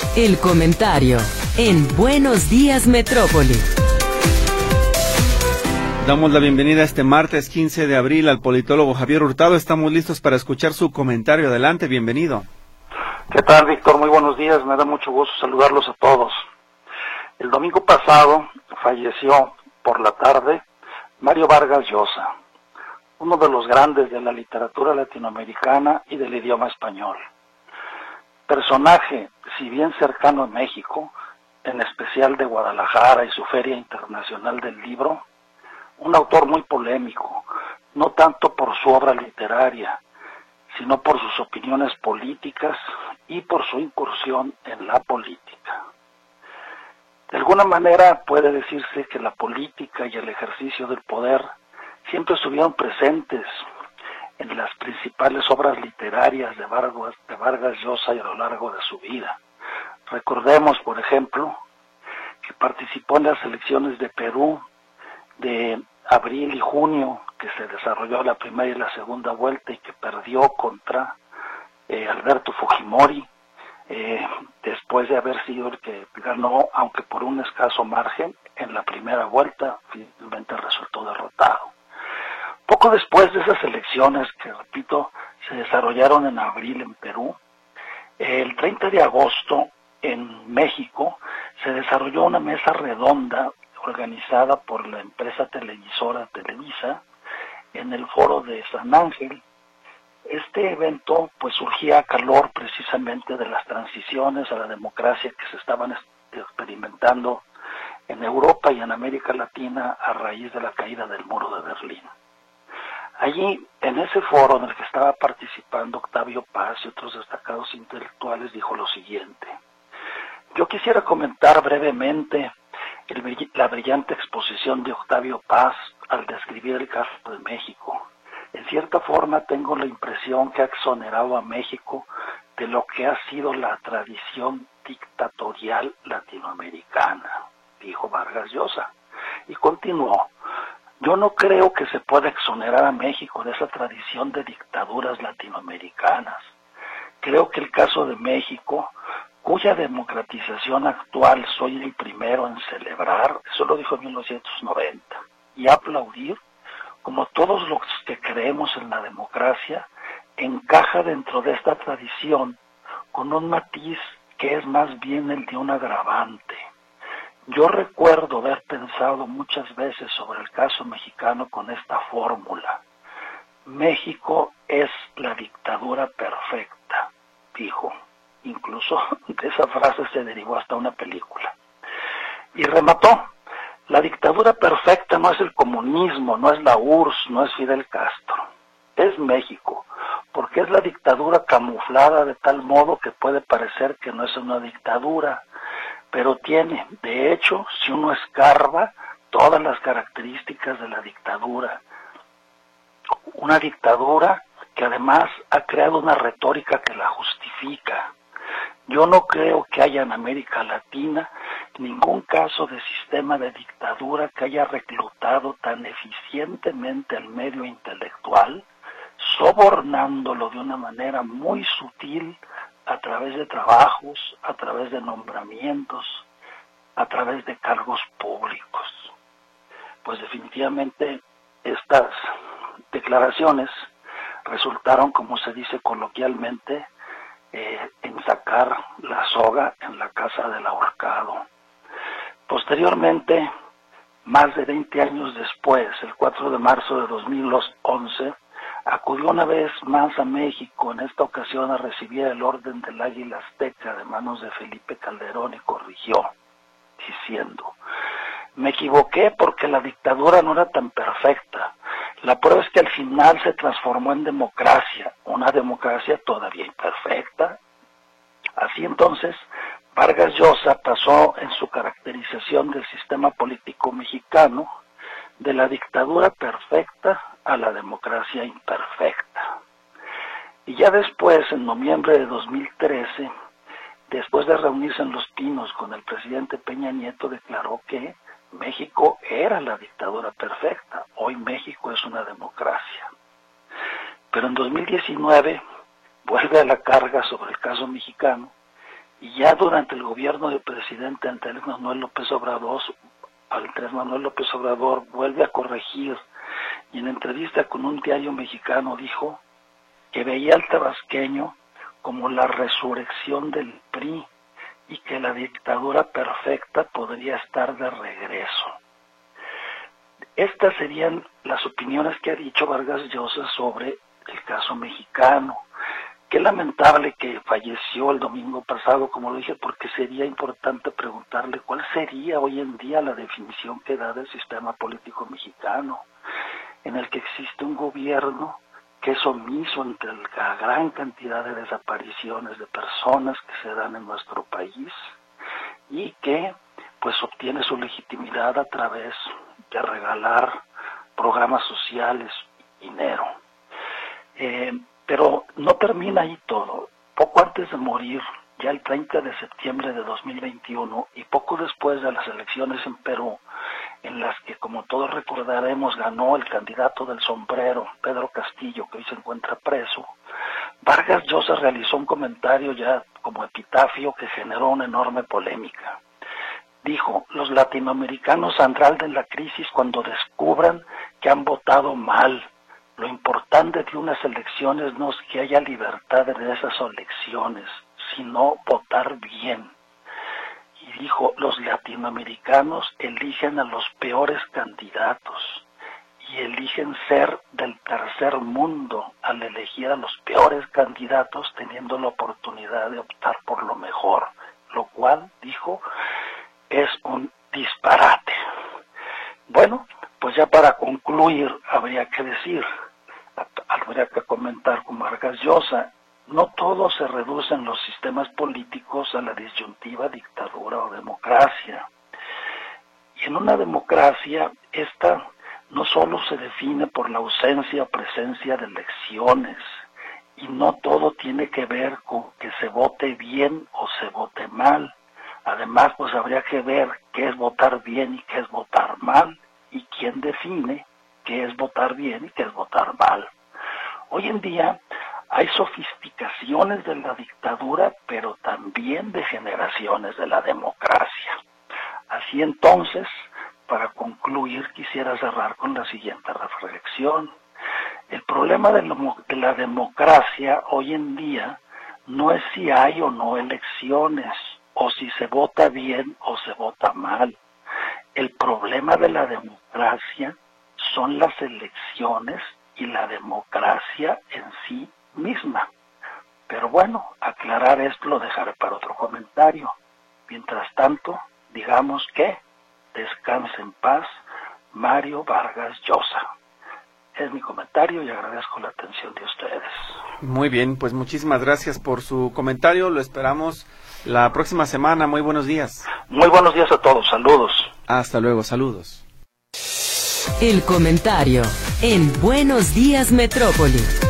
El comentario en Buenos Días Metrópoli. Damos la bienvenida este martes 15 de abril al politólogo Javier Hurtado. Estamos listos para escuchar su comentario. Adelante, bienvenido. ¿Qué tal, Víctor? Muy buenos días. Me da mucho gusto saludarlos a todos. El domingo pasado falleció por la tarde Mario Vargas Llosa, uno de los grandes de la literatura latinoamericana y del idioma español. Personaje, si bien cercano a México, en especial de Guadalajara y su Feria Internacional del Libro, un autor muy polémico, no tanto por su obra literaria, sino por sus opiniones políticas y por su incursión en la política. De alguna manera puede decirse que la política y el ejercicio del poder siempre estuvieron presentes en las principales obras literarias de Vargas Llosa a lo largo de su vida. Recordemos, por ejemplo, que participó en las elecciones de Perú de abril y junio, que se desarrolló la primera y la segunda vuelta y que perdió contra Alberto Fujimori, después de haber sido el que ganó, aunque por un escaso margen, en la primera vuelta, finalmente resultó derrotado. Poco después de esas elecciones, que repito, se desarrollaron en abril en Perú, el 30 de agosto en México se desarrolló una mesa redonda organizada por la empresa televisora Televisa en el foro de San Ángel. Este evento pues surgía a calor precisamente de las transiciones a la democracia que se estaban experimentando en Europa y en América Latina a raíz de la caída del muro de Berlín. Allí, en ese foro en el que estaba participando Octavio Paz y otros destacados intelectuales, dijo lo siguiente: yo quisiera comentar brevemente la brillante exposición de Octavio Paz al describir el caso de México. En cierta forma tengo la impresión que ha exonerado a México de lo que ha sido la tradición dictatorial latinoamericana, dijo Vargas Llosa. Y continuó: yo no creo que se pueda exonerar a México de esa tradición de dictaduras latinoamericanas. Creo que el caso de México, cuya democratización actual soy el primero en celebrar, eso lo dijo en 1990, y aplaudir, como todos los que creemos en la democracia, encaja dentro de esta tradición con un matiz que es más bien el de un agravante. Yo recuerdo haber pensado muchas veces sobre el caso mexicano con esta fórmula: México es la dictadura perfecta, dijo. Incluso de esa frase se derivó hasta una película. Y remató: la dictadura perfecta no es el comunismo, no es la URSS, no es Fidel Castro. Es México, porque es la dictadura camuflada de tal modo que puede parecer que no es una dictadura, pero tiene, de hecho, si uno escarba, todas las características de la dictadura. Una dictadura que además ha creado una retórica que la justifica. Yo no creo que haya en América Latina ningún caso de sistema de dictadura que haya reclutado tan eficientemente al medio intelectual, sobornándolo de una manera muy sutil a través de trabajos, a través de nombramientos, a través de cargos públicos. Pues definitivamente estas declaraciones resultaron, como se dice coloquialmente, en sacar la soga en la casa del ahorcado. Posteriormente, más de 20 años después, el 4 de marzo de 2011, acudió una vez más a México, en esta ocasión a recibir el Orden del Águila Azteca de manos de Felipe Calderón, y corrigió, diciendo: me equivoqué porque la dictadura no era tan perfecta. La prueba es que al final se transformó en democracia, una democracia todavía imperfecta. Así entonces, Vargas Llosa pasó en su caracterización del sistema político mexicano de la dictadura perfecta a la democracia imperfecta. Y ya después, en noviembre de 2013, después de reunirse en Los Pinos con el presidente Peña Nieto, declaró que México era la dictadura perfecta. Hoy México es una democracia. Pero en 2019 vuelve a la carga sobre el caso mexicano Y ya durante el gobierno del presidente Andrés Manuel López Obrador, vuelve a corregir, y en entrevista con un diario mexicano dijo que veía al tabasqueño como la resurrección del PRI y que la dictadura perfecta podría estar de regreso. Estas serían las opiniones que ha dicho Vargas Llosa sobre el caso mexicano. Qué lamentable que falleció el domingo pasado, como lo dije, porque sería importante preguntarle cuál sería hoy en día la definición que da del sistema político mexicano, en el que existe un gobierno que es omiso ante la gran cantidad de desapariciones de personas que se dan en nuestro país y que pues obtiene su legitimidad a través de regalar programas sociales y dinero. Pero no termina ahí todo. Poco antes de morir, ya el 30 de septiembre de 2021 y poco después de las elecciones en Perú, en las que, como todos recordaremos, ganó el candidato del sombrero, Pedro Castillo, que hoy se encuentra preso, Vargas Llosa realizó un comentario ya como epitafio que generó una enorme polémica. Dijo: los latinoamericanos saldrán de la crisis cuando descubran que han votado mal. Lo importante de unas elecciones no es que haya libertad de esas elecciones, sino votar bien. Y dijo: los latinoamericanos eligen a los peores candidatos y eligen ser del tercer mundo al elegir a los peores candidatos, teniendo la oportunidad de optar por lo mejor, lo cual, dijo, es un disparate. Bueno, pues ya para concluir habría que comentar con Vargas Llosa: no todo se reduce en los sistemas políticos a la disyuntiva dictadura o democracia. Y en una democracia, esta no solo se define por la ausencia o presencia de elecciones, y no todo tiene que ver con que se vote bien o se vote mal. Además, pues habría que ver qué es votar bien y qué es votar mal, y quién define qué es votar bien y qué es votar mal. Hoy en día hay sofisticaciones de la dictadura, pero también degeneraciones de la democracia. Así entonces, para concluir, quisiera cerrar con la siguiente reflexión. El problema de la democracia hoy en día no es si hay o no elecciones, o si se vota bien o se vota mal. El problema de la democracia son las elecciones y la democracia en sí misma. Pero bueno, aclarar esto lo dejaré para otro comentario. Mientras tanto, digamos que descanse en paz Mario Vargas Llosa. Es mi comentario y agradezco la atención de ustedes. Muy bien, pues muchísimas gracias por su comentario. Lo esperamos la próxima semana. Muy buenos días. Muy buenos días a todos. Saludos. Hasta luego. Saludos. El comentario en Buenos Días Metrópoli.